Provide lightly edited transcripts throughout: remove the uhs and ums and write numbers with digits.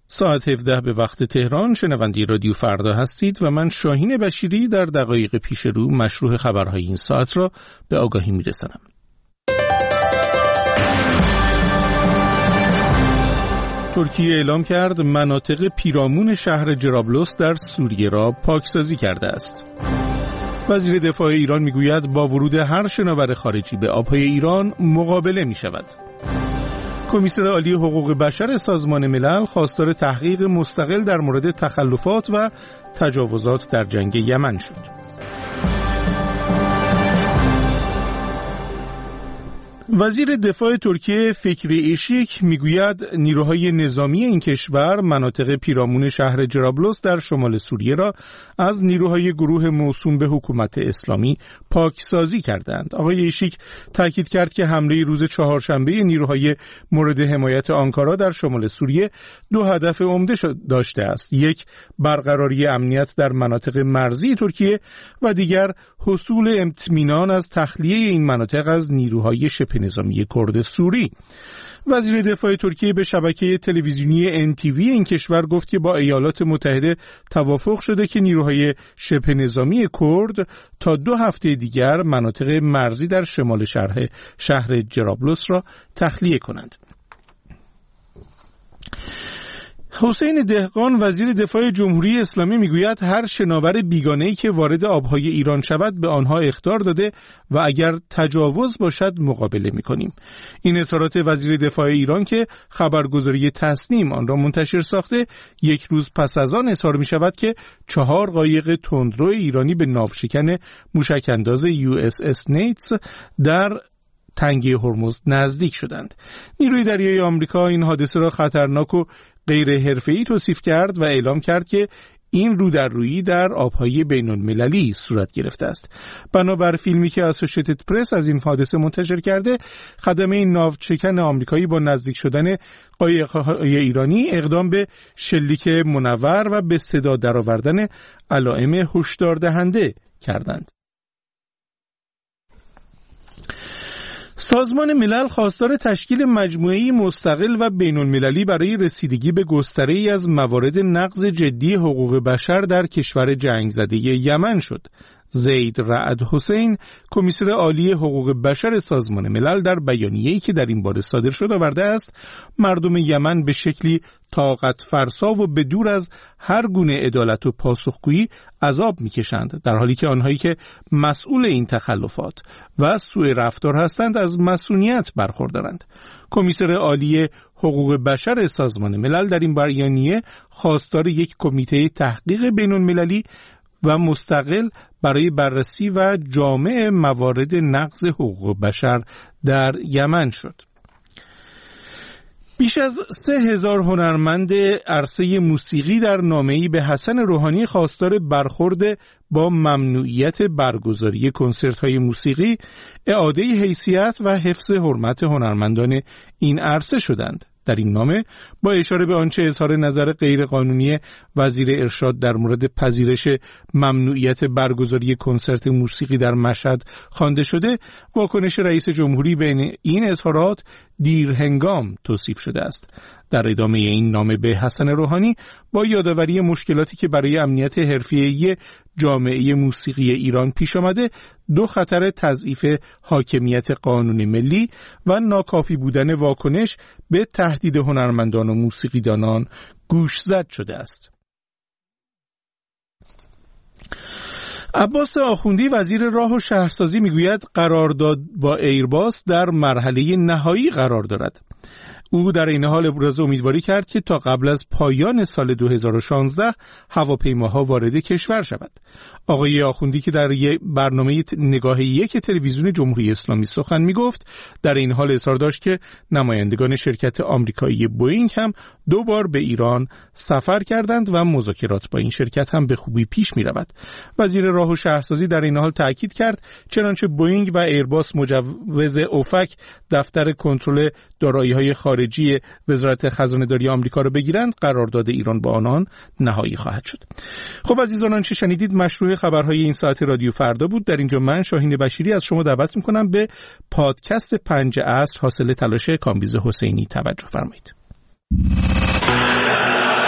ساعت 17 به وقت تهران شنونده رادیو فردا هستید و من شاهین بشیری در دقایق پیش رو مشروع خبرهای این ساعت را به آگاهی میرسانم. ترکیه اعلام کرد مناطق پیرامون شهر جرابلس در سوریه را پاکسازی کرده است. وزیر دفاع ایران میگوید با ورود هر شناور خارجی به آبهای ایران مقابله می شود. کمیسر عالی حقوق بشر سازمان ملل خواستار تحقیق مستقل در مورد تخلفات و تجاوزات در جنگ یمن شد. وزیر دفاع ترکیه فکری ایشیک میگوید نیروهای نظامی این کشور مناطق پیرامون شهر جرابلس در شمال سوریه را از نیروهای گروه موسوم به حکومت اسلامی پاکسازی کردند. آقای ایشیک تاکید کرد که حمله روز چهارشنبه نیروهای مورد حمایت آنکارا در شمال سوریه دو هدف عمده داشته است: یک، برقراری امنیت در مناطق مرزی ترکیه و دیگر حصول اطمینان از تخلیه این مناطق از نیروهای شبه نظامی کرد سوری. وزیر دفاع ترکیه به شبکه تلویزیونی NTV این کشور گفت که با ایالات متحده توافق شده که نیروهای شبه نظامی کرد تا 2 هفته دیگر مناطق مرزی در شمال شهر جرابلس را تخلیه کنند. حسین دهقان وزیر دفاع جمهوری اسلامی میگوید هر شناور بیگانه‌ای که وارد آبهای ایران شود به آنها اخطار داده و اگر تجاوز باشد مقابله می‌کنیم. این اظهارات وزیر دفاع ایران که خبرگزاری تسنیم آن را منتشر ساخته یک روز پس از آن اظهار می‌شود که 4 قایق تندرو ایرانی به ناوشکن موشک‌انداز USS نیتس در تنگه هرمز نزدیک شدند. نیروی دریایی آمریکا این حادثه را خطرناک و غیر حرفه‌ای توصیف کرد و اعلام کرد که این رودررویی در آبهای بین‌المللی صورت گرفته است. بنابر فیلمی که اسوشیتد پرس از این حادثه منتشر کرده، خدمه ناوچکن آمریکایی با نزدیک شدن قایق‌های ایرانی اقدام به شلیک منور و به صدا درآوردن علائم هشدار دهنده کردند. سازمان ملل خواستار تشکیل مجموعه‌ای مستقل و بین‌المللی برای رسیدگی به گستره‌ای از موارد نقض جدی حقوق بشر در کشور جنگ زده یمن شد. زید رعد حسین کمیسر عالی حقوق بشر سازمان ملل در بیانیه‌ای که در این باره صادر شد آورده است مردم یمن به شکلی طاقت فرسا و به دور از هر گونه عدالت و پاسخگویی عذاب می‌کشند، در حالی که آنهایی که مسئول این تخلفات و سوء رفتار هستند از مسئولیت برخوردارند. کمیسر عالی حقوق بشر سازمان ملل در این بیانیه خواستار یک کمیته تحقیق بین‌المللی و مستقل برای بررسی و جامع موارد نقض حقوق بشر در یمن شد. بیش از 3000 هنرمند عرصه موسیقی در نامه‌ای به حسن روحانی خواستار برخورد با ممنوعیت برگزاری کنسرت‌های موسیقی، اعاده حیثیت و حفظ حرمت هنرمندان این عرصه شدند. در این نامه با اشاره به آنچه اظهار نظر غیرقانونی وزیر ارشاد در مورد پذیرش ممنوعیت برگزاری کنسرت موسیقی در مشهد خوانده شده، واکنش رئیس جمهوری بین این اظهارات دیرهنگام توصیف شده است. در ادامه این نامه به حسن روحانی با یادآوری مشکلاتی که برای امنیت حرفه‌ای جامعه موسیقی ایران پیش آمده، 2 خطر تضعیف حاکمیت قانون ملی و ناکافی بودن واکنش به تهدید هنرمندان و موسیقیدانان گوشزد شده است. عباس آخوندی وزیر راه و شهرسازی میگوید قرارداد با ایرباس در مرحله نهایی قرار دارد. او در این حال ابراز امیدواری کرد که تا قبل از پایان سال 2016 هواپیماها وارد کشور شود. آقای آخوندی که در یک برنامه نگاه یک تلویزیون جمهوری اسلامی سخن میگفت، در این حال اظهار داشت که نمایندگان شرکت آمریکایی بوئینگ هم 2 بار به ایران سفر کردند و مذاکرات با این شرکت هم به خوبی پیش می رود. وزیر راه و شهرسازی در این حال تاکید کرد چنانچه بوئینگ و ایرباس مجوز اوفک دفتر کنترل دارایی‌های خارجی وزارت خزانه‌داری آمریکا را بگیرند، قرارداد ایران با آنان نهایی خواهد شد. خب عزیزان، آنچه شنیدید مشروع خبرهای این ساعت رادیو فردا بود. در اینجا من شاهین بشیری از شما دعوت می‌کنم به پادکست 5 عصر حاصل تلاش کامبیز حسینی توجه فرمایید.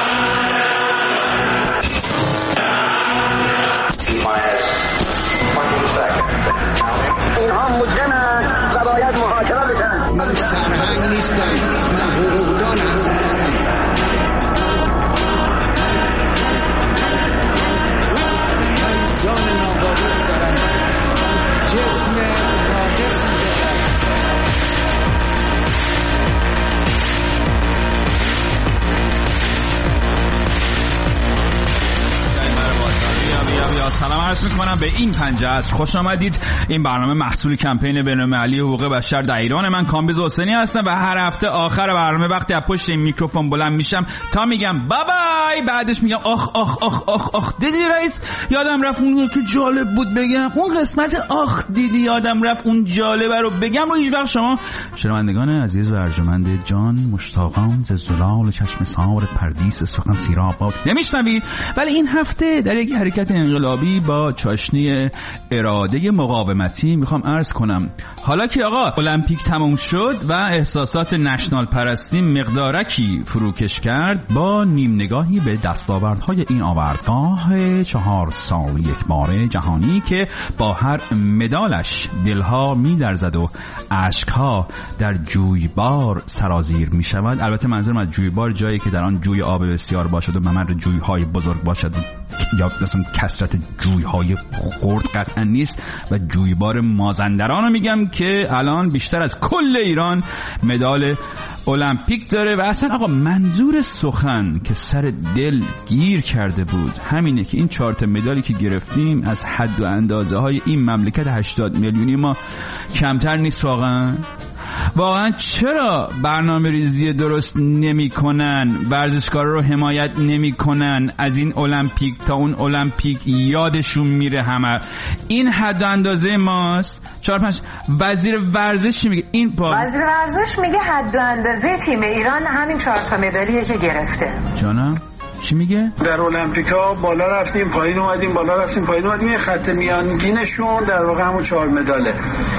سلام عرض میکنم به این پنجه است. خوش آمدید. این برنامه محصول کمپین بین‌المللی حقوق بشر در ایران. من کامبیز حسینی هستم و هر هفته آخر برنامه وقتی از پشت این میکروفون بلند میشم تا میگم بابای، بعدش میگم آخ آخ آخ آخ آخ. دیدی رئیس، یادم رفت اون که جالب بود بگم، اون قسمت آخ دیدی یادم رفت اون جالبه رو بگم. و هیچ وقت شما شنوندگان عزیز و ارجمند جان مشتاقان ز زلال چشم سار پردیس سخن سیراب باد نمیشنوید. ولی این هفته در یک حرکت انقلابی با چاشنی اراده مقاومتی میخوام عرض کنم حالا که آقا المپیک تموم شد و احساسات نشنال پرستی مقدارکی فروکش کرد، با نیم نگاهی به دستاوردهای این آوردگاه 4 سال یک باره جهانی که با هر مدالش دلها می‌لرزد و اشکها در جویبار سرازیر میشود. البته منظورم از جویبار جایی که در آن جوی آب بسیار باشد و ممر جوی‌های بزرگ باشد یا مثلا کثرت جوی‌های خرد قطعا نیست. و جویبار مازندران رو میگم که الان بیشتر از کل ایران مدال المپیک داره. و اصلا آقا منظور سخن که سر دل گیر کرده بود همینه که این 4 مدالی که گرفتیم از حد و اندازه های این مملکت 80 میلیونی ما کمتر نیست. واقعا چرا برنامه ریزی درست نمی کنن، ورزشکارا رو حمایت نمی کنن؟ از این المپیک تا اون المپیک یادشون میره همه. این حد و اندازه ماست. 4-5 وزیر ورزش چی میگه؟ وزیر ورزش میگه حد و اندازه تیم ایران همین 4 مدالیه که گرفته. جانم چی میگه؟ در المپیکا بالا رفتیم پایین اومدیم، بالا رفتیم پایین اومدیم. این خط میانگینشون در واقع همون 4 مداله.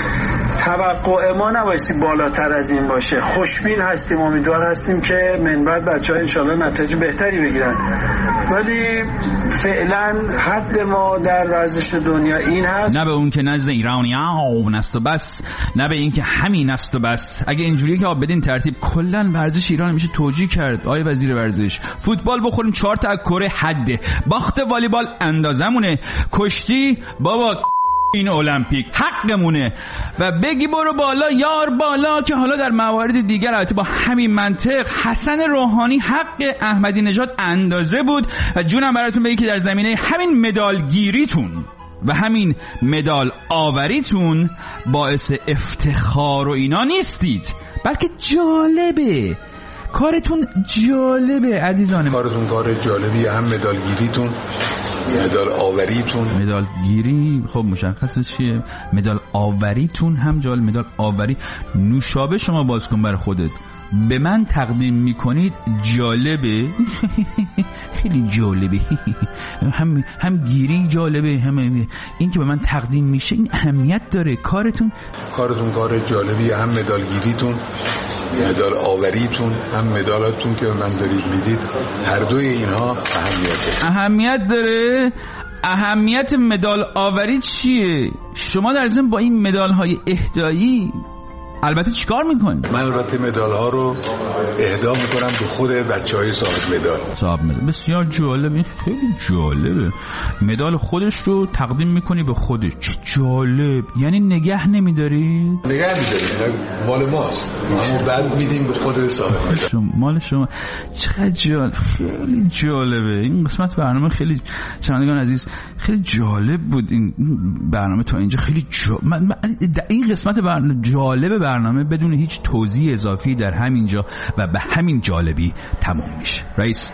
توقع ما نبایستی بالاتر از این باشه. خوشبین هستیم، امیدوار هستیم که من بعد بچه‌ها انشالله نتایج بهتری بگیرن، ولی فعلا حد ما در ورزش دنیا این هست. نه به اون که نزد ایرانیان است و بس، نه به این که همین است و بس. اگه اینجوریه که بدین ترتیب کلا ورزش ایران میشه توجیه کرد. آیه وزیر ورزش، فوتبال بخوریم 4 تا کره حده، باخت والیبال اندازمونه، کشتی بابا این المپیک حقمونه. و بگی برو بالا یار بالا، که حالا در موارد دیگر البته با همین منطق حسن روحانی حق احمدی نژاد اندازه بود. و جونم براتون بگی که در زمینه همین مدال گیریتون و همین مدال آوریتون باعث افتخار و اینا نیستید، بلکه جالبه. کارتون جالبه عزیزانم. کارتون کار جالبی، هم مدال گیریتون، مدال آوریتون. مدال گیری خب مشخصه چیه، مدال آوریتون هم جالب. مدال آوری نوشابه شما باز کن بر خودت به من تقدیم میکنید، جالبه. خیلی جالبه. هم گیری جالبه، هم این که به من تقدیم میشه این اهمیت داره. کارتون کار جالبی، هم مدال گیریتون، مدال آوریتون، هم مدالاتون که من دارید میدید. هر دوی اینها اهمیت داره. اهمیت مدال آوری چیه؟ شما در ضمن با این مدال های اهدایی البته چیکار میکنید؟ من البته مدال ها رو اهدا میکنم به خود بچهای صاحب مدال. بسیار جالبه، خیلی جالبه. مدال خودش رو تقدیم میکنی به خودش. چه جالب. یعنی نگه نمیدارید؟ نگه میدارید، مال ماست، بعد میدیم به خود صاحب مدال. مال شما. چقدر جالب، خیلی جالبه. این قسمت برنامه خیلی، شنوندگان عزیز، خیلی جالب بود این برنامه تا اینجا. خیلی این قسمت برنامه جالبه، برنامه بدون هیچ توضیح اضافی در همین جا و به همین جالبی تمام میشه. رئیس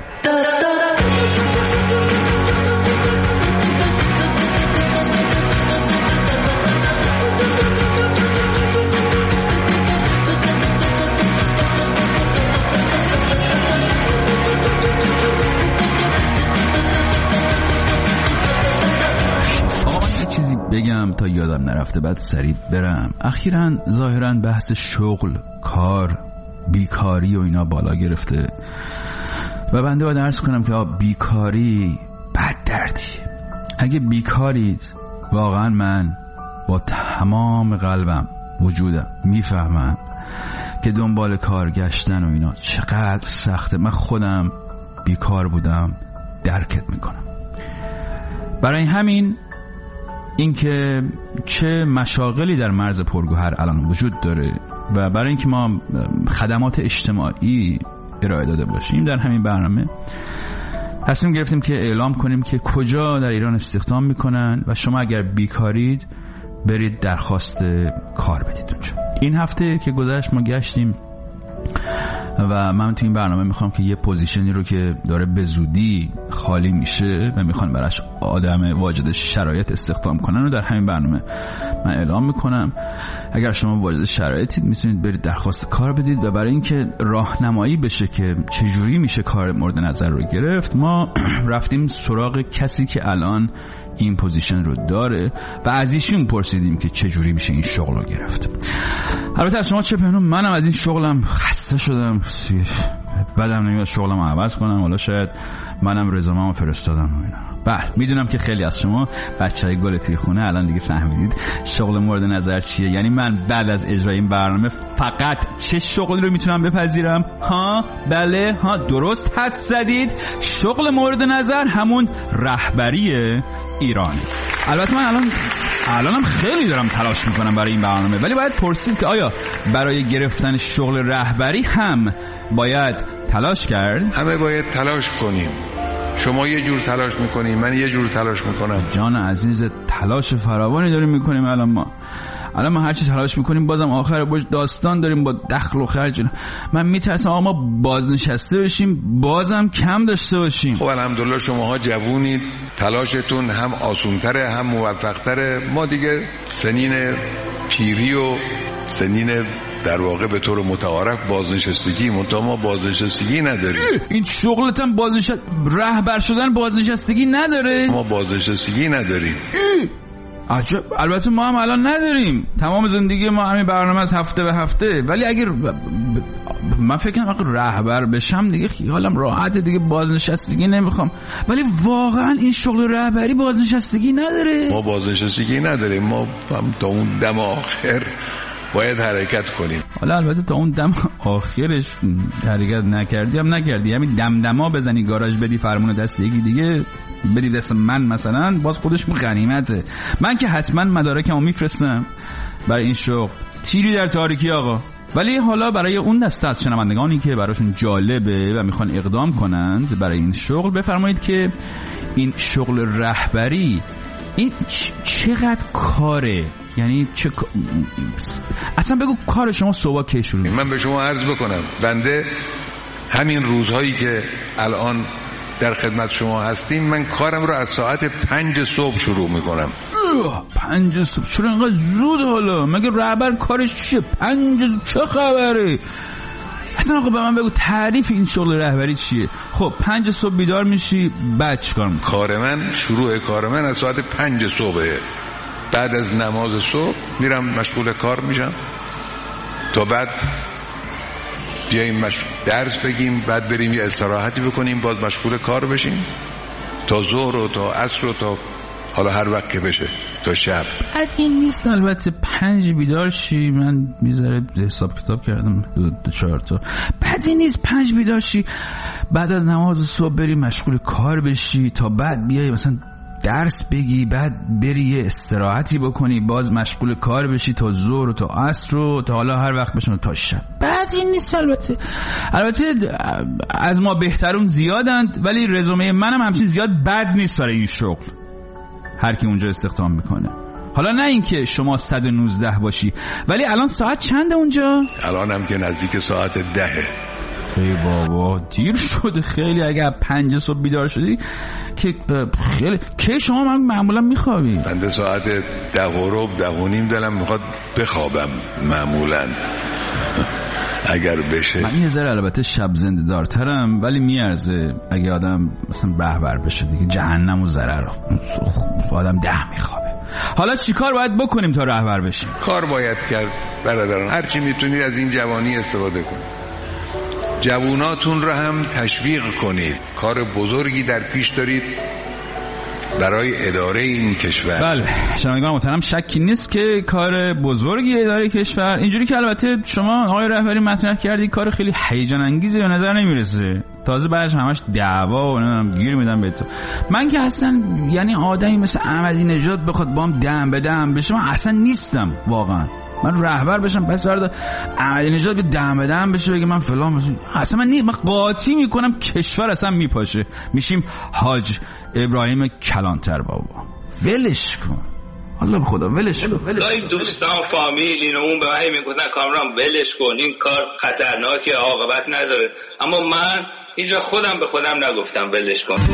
بگم تا یادم نرفته بعد سریع برم. اخیراً ظاهراً بحث شغل، کار، بیکاری و اینا بالا گرفته و بنده باید عرض کنم که بیکاری بد دردیه. اگه بیکارید واقعاً من با تمام قلبم وجودم میفهمم که دنبال کار گشتن و اینا چقدر سخته. من خودم بیکار بودم، درکت میکنم. برای همین اینکه چه مشاغلی در مرز پرگوهر الان وجود داره و برای اینکه ما خدمات اجتماعی ارائه داده باشیم در همین برنامه تصمیم گرفتیم که اعلام کنیم که کجا در ایران استخدام میکنن و شما اگر بیکارید برید درخواست کار بدید اونجا. این هفته که گذشت ما گشتیم و من تو این برنامه میخوام که یه پوزیشنی رو که داره به زودی خالی میشه و میخوان براش آدم واجد شرایط استخدام کنن رو در همین برنامه من اعلام میکنم. اگر شما واجد شرایطید میتونید برید درخواست کار بدید و برای اینکه راهنمایی بشه که چجوری میشه کار مورد نظر رو گرفت ما رفتیم سراغ کسی که الان این پوزیشن رو داره و از ایشون پرسیدیم که چجوری میشه این شغل رو گرفت. البته از شما چه پنهون، منم از این شغلم خسته شدم، بعدم نمیاد شغلم رو عوض کنم، حالا شاید منم رزومه‌مو فرستادم. بله میدونم که خیلی از شما بچهای گل توی خونه الان دیگه فهمیدید شغل مورد نظر چیه. یعنی من بعد از اجرای این برنامه فقط چه شغلی رو میتونم بپذیرم؟ بله درست حدس زدید، شغل مورد نظر همون رهبری ایران. البته من الانم خیلی دارم تلاش میکنم برای این برنامه، ولی باید پرسید که آیا برای گرفتن شغل رهبری هم باید تلاش کرد؟ همه باید تلاش کنیم. شما یه جور تلاش میکنیم، من یه جور تلاش میکنم. جان عزیز تلاش فراوانی داریم میکنیم. الان ما هرچی تلاش میکنیم بازم آخر باش داستان داریم با دخل و خرج. من میترسم ما بازنشسته بشیم بازم کم داشته باشیم. خب الحمدلله شماها جوونید، تلاشتون هم آسونتره هم موفقتره. ما دیگه سنین پیری و سنین در واقع به طور متعارف بازنشستگی، ما بازنشستگی نداریم. این شغلت هم رهبر شدن بازنشستگی نداره؟ ما بازنشستگی نداریم. عجب. البته ما هم الان نداریم، تمام زندگی ما همین برنامه از هفته به هفته. ولی اگر من فکر کنم اگر رهبر بشم دیگه خیالم راحته، دیگه بازنشستگی نمیخوام. ولی واقعا این شغل رهبری بازنشستگی نداره. ما بازنشستگی نداریم، ما تا اون دم آخر باید حرکت کنیم. حالا البته تا اون دم آخرش حرکت نکردی هم نکردی، همین دمدما بزنی گاراژ بدی فرمون دست یکی دیگه بدی دست من مثلا، باز خودش غنیمته. من که حتما مدارکمو میفرستم برای این شغل. تیری در تاریکی آقا. ولی حالا برای اون دسته از شنوندگانی که براشون جالبه و میخوان اقدام کنند برای این شغل، بفرمایید که این شغل رهبری این چقدر کاره؟ یعنی اصلا بگو کار شما صبح کی شروع میشه؟ من به شما عرض بکنم بنده همین روزهایی که الان در خدمت شما هستیم من کارم رو از ساعت 5 صبح شروع میکنم. 5 صبح؟ چرا اینقدر زود؟ حالا مگه رهبر کارش چیه؟ 5 چه خبره؟ اصلا آقا به من بگو تعریف این شغل رهبری چیه؟ خب 5 صبح بیدار میشی، بعد چیکار میکنی؟ کار من، شروع کار من از ساعت 5 صبحه. بعد از نماز صبح میرم مشغول کار میشم تا بعد بیاییم درس بگیم، بعد بریم یه استراحتی بکنیم، باز مشغول کار بشیم تا ظهر و تا عصر و تا حالا هر وقت که بشه تا شب. بعد این نیست البته 5 بیدار شی، من میذاره حساب کتاب کردم 2-4 تا. بعد این نیست 5 بیدار شی بعد از نماز صبح بری مشغول کار بشی تا بعد بیای مثلا درس بگی، بعد بری یه استراحتی بکنی، باز مشغول کار بشی تا ظهر و تا عصر و تا حالا هر وقت بشن تا شب. بعد این نیست البته از ما بهترون زیادند، ولی رزومه منم همچین زیاد بد نیست برای این شغل. هر کی اونجا استخدام میکنه. حالا نه اینکه شما 119 باشی، ولی الان ساعت چنده اونجا؟ الان هم که نزدیک ساعت 10. ای بابا دیر شده خیلی. اگر 5 صبح بیدار شدی که خیلی که شما معمولا میخوابی؟ بنده ساعت 10:10 دلم میخواد بخوابم معمولا اگر بشه. من یه ذره البته شب زنده دارترم، ولی میارزه اگه آدم مثلا رهبر بشه دیگه. جهنم و ضرر آدم 10 میخوابه. حالا چیکار باید بکنیم تا رهبر بشیم؟ کار باید کرد برادران، هرچی میتونید از این جوانی استفاده کنید. جواناتون رو هم تشویق کنید. کار بزرگی در پیش دارید برای اداره این کشور. بله شنوندگان محترم، شکی نیست که کار بزرگی اداره کشور. اینجوری که البته شما آقای رهبری مطرح کردی کار خیلی هیجان انگیزی به نظر نمیرسه. تازه بعدش همش دعوا و نمیدونم گیر میدم به تو. من که اصلا یعنی آدمی مثل احمدی نژاد بخواد با هم دم به دم بشه من اصلا نیستم واقعا. من رهبر بشم بس بردا احمدی نژاد به دم به دم بشه بگه من فلان، اصلا من قاطی میکنم کشور اصلا میپاشه، میشیم حاج ابراهیم کلانتر بابا. ولش کن الله به خدا، ولش کن. این دوستان فامیل این اون به من میگفتن کامران ولش کن، این کار خطرناکه، عاقبت نداره، اما من اینجا خودم به خودم نگفتم ولش کن.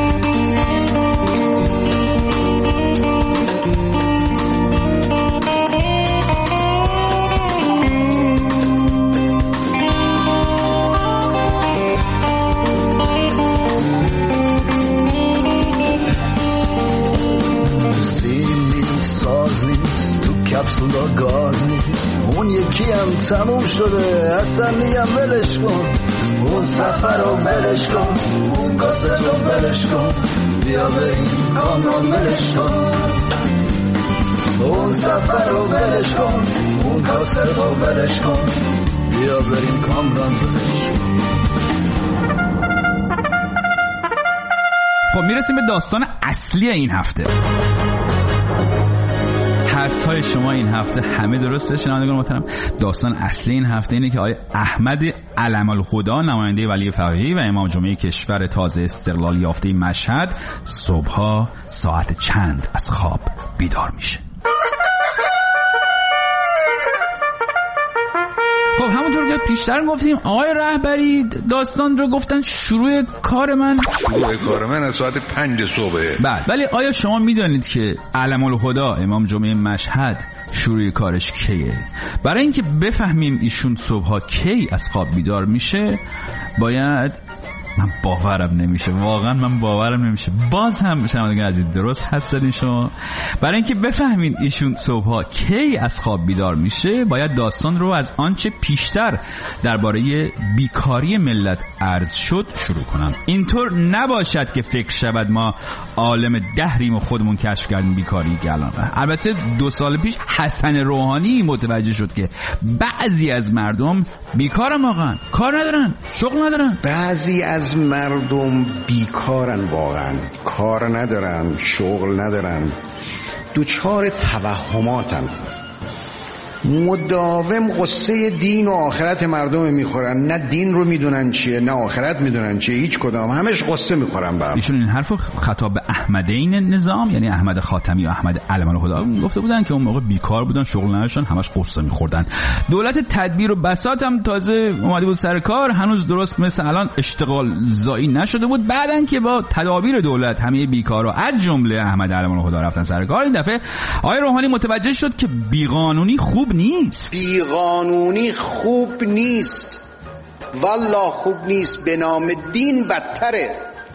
کپسولا گاز نیست، اون یکی هم تموم شده اصلا میگم ولش کن، اون سفر رو ولش کن، اون کاسه رو ولش کن، بیا بریم کامران ولش کن، اون سفر رو ولش کن، اون کاسه رو ولش کن، بیا بریم کامران ولش کن. خب میرسیم به داستان اصلی این هفته. حدس‌های شما این هفته همه درسته شنوندگان محترم. داستان اصلی این هفته اینه که آقای احمد علم‌الهدی نماینده ولی فقیه و امام جمعه کشور تازه استقلال یافته مشهد صبحا ساعت چند از خواب بیدار میشه؟ خب همونطور که پیشتر گفتیم آقای رهبری داستان رو گفتن شروع کار من از ساعت 5 صبح. بعد ولی آیا شما میدانید که علم‌الهدی امام جمعه مشهد شروع کارش کیه؟ برای اینکه بفهمیم ایشون صبحها کی از خواب بیدار میشه باید من باورم نمیشه، واقعا من باورم نمیشه. باز هم شنوندگان عزیز درست حد زدین شما. برای اینکه بفهمین ایشون صبحها کی از خواب بیدار میشه باید داستان رو از آنچه پیشتر درباره بیکاری ملت عرض شد شروع کنم. اینطور نباشد که فکر شود ما عالم دهریم و خودمون کشف کردیم بیکاری الان. البته 2 سال پیش حسن روحانی متوجه شد که بعضی از مردم بیکارن، واقعا کار ندارن، شغل ندارن. بعضی از مردم بیکارن، واقعا کار ندارن، شغل ندارن، دوچار توهماتن، مداوم قصه دین و آخرت مردم میخورن، نه دین رو میدونن چیه نه آخرت میدونن چیه، هیچ کدام، همش قصه میخورن. برام ایشون این حرفو خطاب به احمدین نظام یعنی احمد خاتمی و احمد علم‌الهدی گفته بودن که اون موقع بیکار بودن، شغل نداشتن، همش قصه میخوردن. دولت تدبیر و بساط هم تازه اومده بود سر کار، هنوز درست مثل الان اشتغال زایی نشده بود. بعدن که با تدابیر دولت همه بیکارا از جمله احمد علم‌الهدی رفتن سر کار، این دفعه آقای روحانی متوجه شد که بیقانونی خوب نیست. بیقانونی خوب نیست، والله خوب نیست، به نام دین بدتره.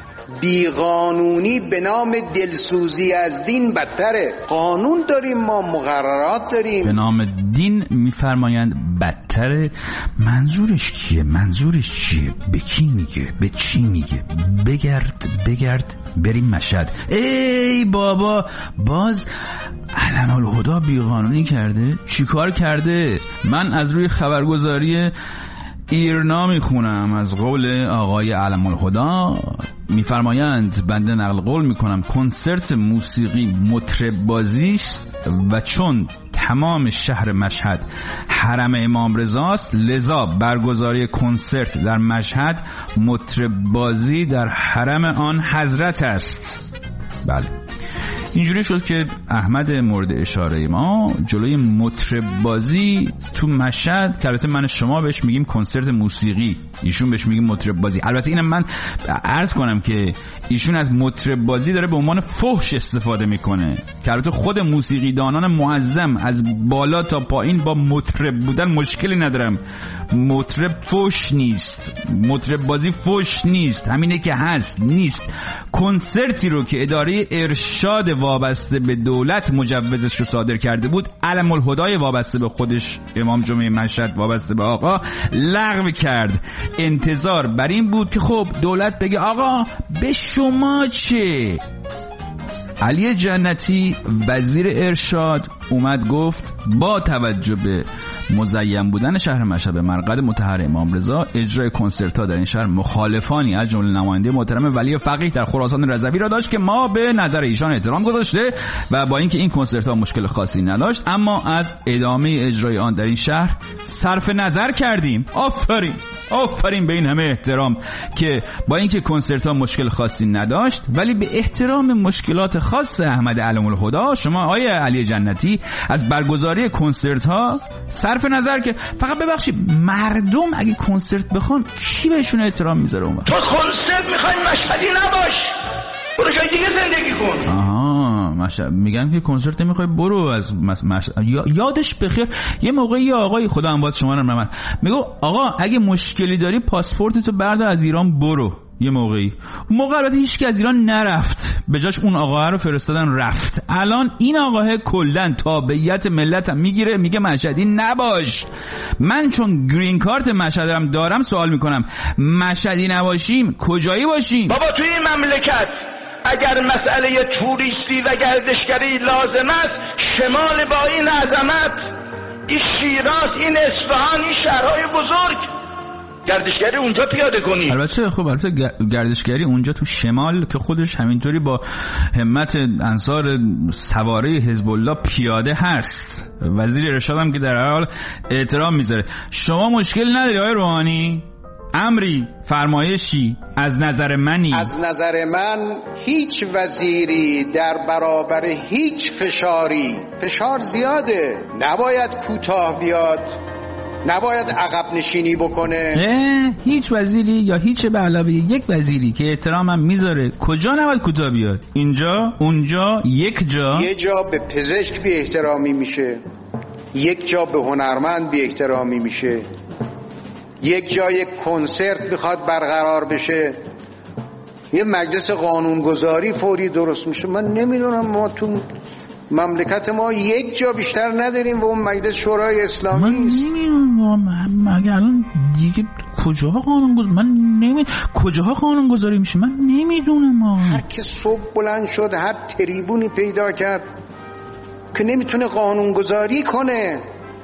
بیقانونی به نام دلسوزی از دین بدتره. قانون داریم ما، مقررات داریم، به نام دین میفرمایند بدتره. منظورش کیه؟ منظورش چیه؟ به کی میگه؟ به چی میگه؟ بگرد بریم مشهد. ای بابا باز علم‌الهدی بیقانونی کرده؟ چی کار کرده؟ من از روی خبرگزاری ایرنا میخونم از قول آقای علم‌الهدی میفرمایند، بنده نقل قول میکنم، کنسرت موسیقی مطرب بازی است و چون تمام شهر مشهد حرم امام رضاست لذا برگزاری کنسرت در مشهد مطرب بازی در حرم آن حضرت است. بله اینجوری شد که احمد مورد اشاره ما جلوی مطرب بازی تو مشهد، که البته من شما بهش میگیم کنسرت موسیقی، ایشون بهش میگیم مطرب بازی. البته اینم من عرض کنم که ایشون از مطرب بازی داره به عنوان فحش استفاده میکنه، که البته خود موسیقی دانان معظم از بالا تا پایین با مطرب بودن مشکلی ندارم. مطرب فحش نیست، مطرب بازی فحش نیست، همینه که هست نیست. کنسرتی رو که اداره ارشاد وابسته به دولت مجوزش رو صادر کرده بود، علم‌الهدی وابسته به خودش، امام جمعه مشهد وابسته به آقا، لغو کرد. انتظار بر این بود که خب دولت بگه آقا به شما چه؟ علی جنتی وزیر ارشاد اومد گفت با توجه به مزین بودن شهر مشهد به مرقد مطهر امام رضا، اجرای کنسرت‌ها در این شهر مخالفانی از جمله نماینده محترم ولی فقیه در خراسان رضوی را داشت که ما به نظر ایشان احترام گذاشته و با اینکه این کنسرت‌ها مشکل خاصی نداشت اما از ادامه اجرای آن در این شهر صرف نظر کردیم. آفرین به این همه احترام که با اینکه کنسرت‌ها مشکل خاصی نداشت ولی به احترام مشکلات خاص احمد علم الهدی شما آقای علی جنتی از برگزاری کنسرت‌ها صرف نظر که فقط ببخشید مردم اگه کنسرت بخوان کی بهشون احترام میذاره؟ تو کنسرت میخوای مشهدی نباش، برو جای دیگه زندگی کن. آها میگن که کنسرت نمیخوای برو از یادش بخیر. یه موقعی یه آقای خدا اموات شما رو رحمت میگو آقا اگه مشکلی داری پاسپورتتو بردار از ایران برو. یه موقعی اون موقع البته هیچ کی از ایران نرفت، به جاش اون آقا رو فرستادن رفت. الان این آقا کلا تابعیت ملتم میگیره میگه مشهدی نباش. من چون گرین کارت مشهدم دارم سوال میکنم مشهدی نباشیم کجایی باشیم؟ بابا توی این مملکت اگر مسئله توریستی و گردشگری لازم است، شمال با این عظمت، این شیراز، این اصفهان، این شهرهای بزرگ گردشگری اونجا پیاده کنید. البته خب گردشگری اونجا تو شمال که خودش همینطوری با همت انصار سواره حزب الله پیاده هست. وزیر ارشاد هم که در هر حال احترام میذاره. شما مشکل نداری آقای روحانی؟ امری فرمایشی از نظر منی؟ از نظر من هیچ وزیری در برابر هیچ فشار زیاده، نباید کوتاه بیاد، نباید عقب نشینی بکنه. هیچ وزیری یا هیچ به علاوه یک وزیری که احترامم میذاره کجا نباید کوتاه بیاد؟ اینجا، اونجا، یک جا. یه جا به پزشک بی احترامی میشه، یک جا به هنرمند بی احترامی میشه، یک جا یک کنسرت بخواد برقرار بشه، یه مجلس قانونگذاری فوری درست میشه. من نمیدونم ما تو مملکت ما یک جا بیشتر نداریم و اون مجلس شورای اسلامی است. من نمیدونم مگه الان دیگه کجاها قانونگذاری میشه من نمیدونم. هر که صبح بلند شد هر تریبونی پیدا کرد که نمیتونه قانونگذاری کنه.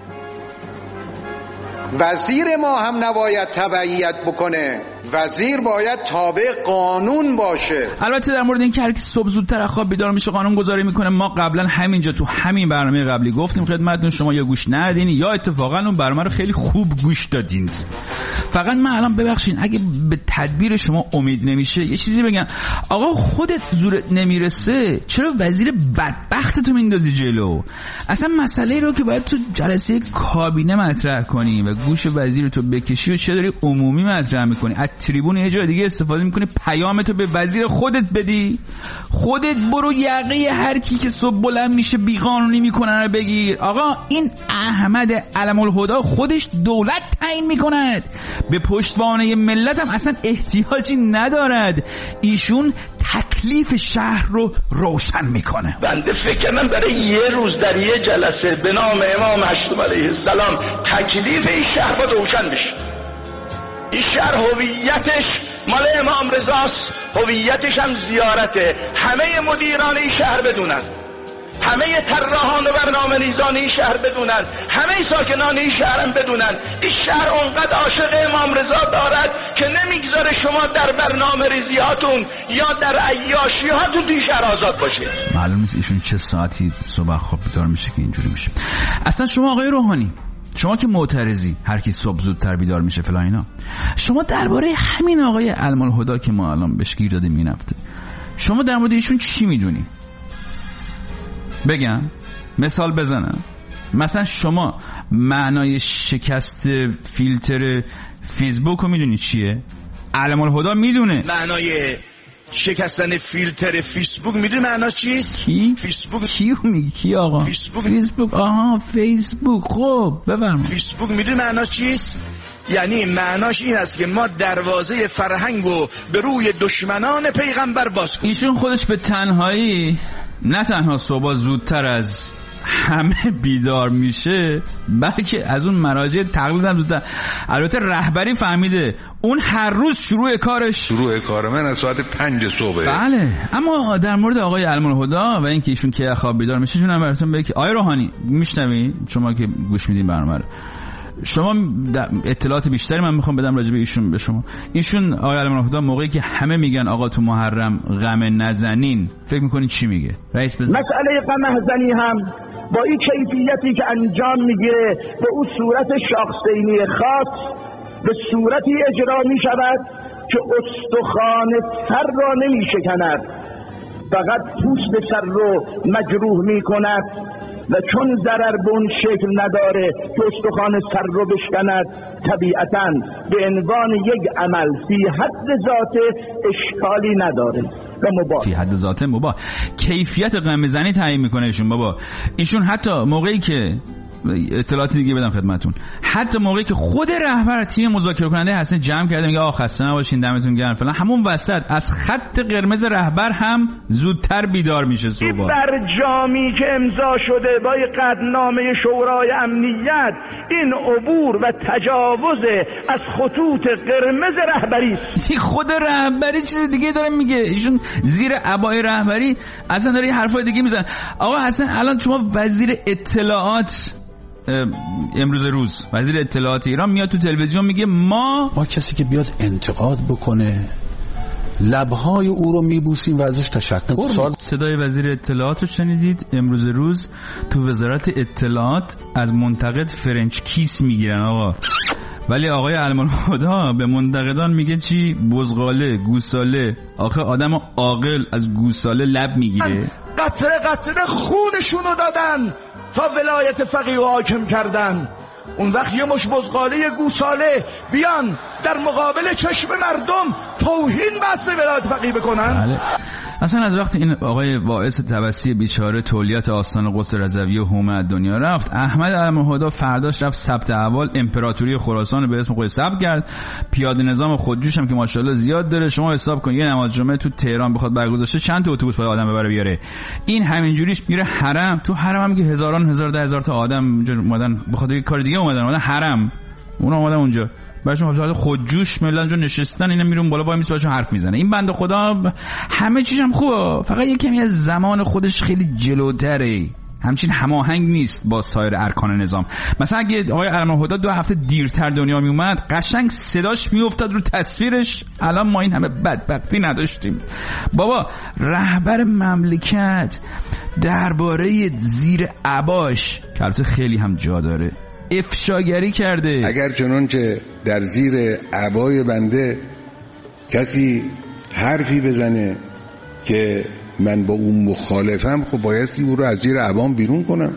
وزیر ما هم نباید تبعیت بکنه، وزیر باید تابع قانون باشه. البته در مورد این که هر کی صبح زودتر از خواب بیدار میشه قانون گذاری میکنه ما قبلا همینجا تو همین برنامه قبلی گفتیم خدمتتون، شما یا گوش ندین یا اتفاقا اون برنامه رو خیلی خوب گوش دادین. فقط من الان ببخشین اگه به تدبیر شما امید نمیشه یه چیزی بگم. آقا خودت زورت نمیرسه چرا وزیر بدبختتو میندازی جلو؟ اصلا مسئله رو که باید تو جلسه کابینه مطرح کنی و گوش وزیر تو بکشی و چه داری عمومی مطرح میکنی؟ از تریبون یه جای دیگه استفاده میکنی پیامتو به وزیر خودت بدی. خودت برو یقه هر کی که صبح بلند میشه بیقانونی میکنن رو بگیر. آقا این احمد علم الهدی خودش دولت تعیین میکند، به پشتوانه ملت هم اصلا احتیاجی ندارد. ایشون تکلیف شهر رو روشن میکنه. بنده فکر کنم برای یه روز در یه جلسه به نام امام معصوم علیه السلام تکلیف این شهر باید روشن بشه. این شهر هویتش مال امام رضاست، هویتش هم زیارته. همه مدیران این شهر بدونن، همه طراحان برنامه‌ریزان این شهر بدونن، همه ساکنان این شهر هم بدونن. این شهر اونقدر عاشق امام رضا دارد که نمیگذاره شما در برنامه‌ریزیاتون یا در عیاشیاتون توی شهر آزاد باشید. معلوم نیست ایشون چه ساعتی صبح خواب بیدار میشه که اینجوری میشه. اصلا شما آقای روحانی، شما که معترضی هر کی صبح زودتر بیدار میشه فلان اینا، شما درباره همین آقای علم الهدی که ما الان بهش گیر دادیم این هفته، شما در مورد ایشون چی میدونی؟ بگم مثال بزنم. مثلا شما معنای شکست فیلتر فیسبوک رو میدونی چیه؟ علم الهدی میدونه معنای شکستن فیلتر فیسبوک. میدونی معناش چیست؟ کی؟ فیسبوک. کیو میگی؟ کی آقا؟ فیسبوک. آها فیسبوک. خب بفرما. فیسبوک میدونی معناش چیست؟ یعنی معناش این است که ما دروازه فرهنگو به روی دشمنان پیغمبر باز کنیم. ایشون خودش به تنهایی نه تنها صبح زودتر از همه بیدار میشه، بلکه از اون مراجع تقلید هم زودتر. البته رهبری فهمیده اون هر روز شروع کار من از ساعت 5 صبح. بله. اما در مورد آقای علم‌الهدی و اینکه ایشون که خواب بیدار میشه، جونم براتون بگم. آقای روحانی میشنوین؟ شما که گوش میدین برنامه رو، شما اطلاعات بیشتری من میخوام بدم راجع به ایشون به شما. ایشون آقای علم‌الهدی موقعی که همه میگن آقا تو محرم غم نزنین، فکر میکنین چی میگه؟ رئیس بزن. مسئله غم نزنی هم با این کیفیتی که انجام میگیره به اون صورت شاخصینی خاص به صورتی اجرا میشود که استخوان سر را نمیشکند، فقط پوست سر رو مجروح میکند و چون ضرر به اون شکل نداره که استخوان سر رو بشکند، طبیعتاً به عنوان یک عمل فی حد ذات اشکالی نداره و مباح. فی حد ذات مباح. کیفیت غم زنی تعیین میکنه ایشون. بابا ایشون حتی موقعی که اطلاعات دیگه بدم خدمتون، حتی موقعی که خود رهبر تیم مذاکره کننده هستن جمع کرده میگه آخ خسته نباشین دمتون گرم فلان، همون وسط از خط قرمز رهبر هم زودتر بیدار میشه صبح. برجامی که امضا شده با قطعنامه شورای امنیت، این عبور و تجاوز از خطوط قرمز رهبری است. خود رهبری چیز دیگه داره میگه، ایشون زیر عبای رهبری اصلا داره حرفای دیگه میزنه. آقا حسن الان شما وزیر اطلاعات امروز روز وزیر اطلاعات ایران میاد تو تلویزیون میگه ما کسی که بیاد انتقاد بکنه لبهای او رو میبوسیم و ازش تشکر. صدای وزیر اطلاعات رو شنیدید؟ امروز روز تو وزارت اطلاعات از منتقد فرنچ کیس میگیرن آقا. ولی آقای علم‌الهدی به منتقدان میگه چی؟ بزغاله، گوساله. آخه آدم عاقل از گوساله لب میگیره؟ قطره قطره خونشونو دادن تا ولایت فقیه و حاکم کردن. اون وقت یه مش بزغاله گوساله بیان در مقابل چشم مردم توهین بحث ولایت فقیه بکنن؟ بله. اصلا از وقتی این آقای واعظ طبسی بیچاره تولیت آستان قدس رضوی و حومه از دنیا رفت، احمد علم‌الهدی فرداش رفت ثبت احوال امپراتوری خراسان رو به اسم خودش ثبت کرد. پیاده نظام خودجوش هم که ماشاءالله زیاد داره. شما حساب کن یه نماز جمعه تو تهران بخواد برگزار شه چند تا اتوبوس باید آدم ببره بیاره. این همینجوریش میره حرم. تو حرم هم که هزاران هزار ده هزار تا آدم اونجا اومدن بخاطر یه کار دیگه اومدن حرم. اونا اومدن اونجا براشون حالت خودجوش ملت اونجا نشستن، اینا میرون بالا وای میسه باشون حرف میزنه. این بنده خدا همه چیش هم خوبه، فقط یه کمی از زمان خودش خیلی جلوتره، همچین هماهنگ نیست با سایر ارکان نظام. مثلا اگه آقای علم‌الهدی 2 هفته دیرتر دنیا می اومد قشنگ صداش میافتاد رو تصویرش، الان ما این همه بدبختی نداشتیم. بابا رهبر مملکت درباره زیر عباش که البته خیلی هم جا داره افشاگری کرده. اگر چنانچه در زیر عبای بنده کسی حرفی بزنه که من با اون مخالفم، خب بایستی او رو از زیر عبام بیرون کنم،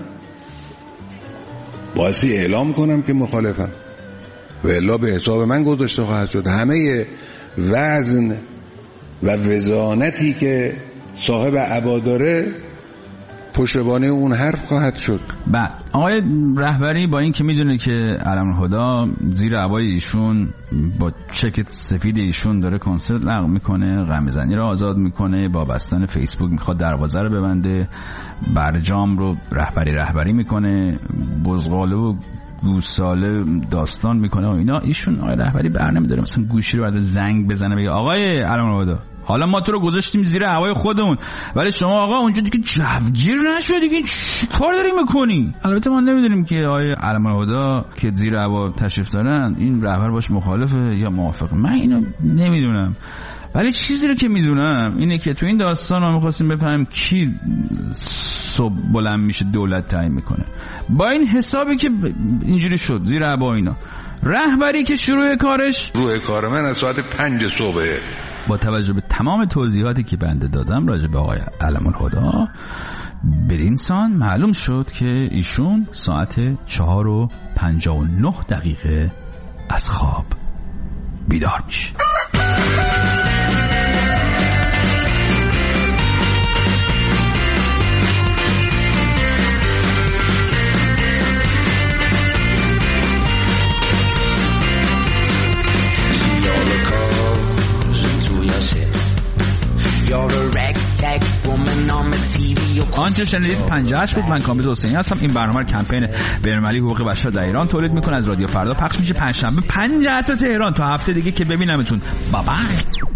بایستی اعلام کنم که مخالفم و الا به حساب من گذاشته خواهد شد. همه وزن و وزانتی که صاحب عبا داره پشتوانه اون حرف خواهد شد. بعد آقای رهبری با این که میدونه که علم‌الهدی زیر عبای ایشون با چک سفید ایشون داره کنسرت لغو میکنه، غم‌زنی رو آزاد میکنه، با بستن فیسبوک میخواد دروازه رو ببنده، برجام رو رهبری میکنه، بزغاله و گوساله داستان میکنه و اینا، ایشون آقای رهبری برنمیداره مثلا گوشی رو بعد زنگ بزنه بگه آقای علم‌الهدی حالا ما تو رو گذاشتیم زیر هوای خودمون، ولی شما آقا اونجا دیگه جوگیر نشو، دیگه چی کار داری میکنی؟ البته ما نمیدونیم که آقای علم‌الهدی که زیر هوا تشریف دارن این رهبر باش مخالفه یا موافقه، من اینو نمیدونم. ولی چیزی رو که میدونم اینه که تو این داستان ما می‌خواستیم بفهمیم کی صبح بلند میشه دولت تعیین میکنه. با این حسابی که اینجوری شد زیر هوا اینا، رهبری که شروع کار من از ساعت 5 صبح، با توجه به تمام توضیحاتی که بنده دادم راجع به آقای علم‌الهدی، برینسان معلوم شد که ایشون ساعت 4:59 از خواب بیدار میشه. You're a ragtag woman on the TV, your آنچه شنیدید 58 بود. من کامبیز حسینی هستم. این برنامه کمپین بین‌المللی حقوق بشر در ایران تولید میکنه. از رادیو فردا پخش میشه پنجشنبه 5 عصر تهران. تا هفته دیگه که ببینمتون. بای بای.